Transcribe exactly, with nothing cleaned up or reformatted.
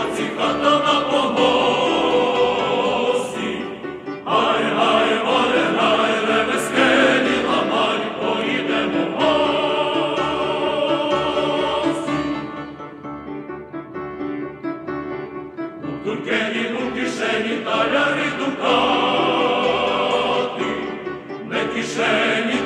хаті хата на помості. Гай, гай, горе, гай, ревескелі, ламай, поїдемо в гості. У туркені, у кишені, таляри дукати, не кишені,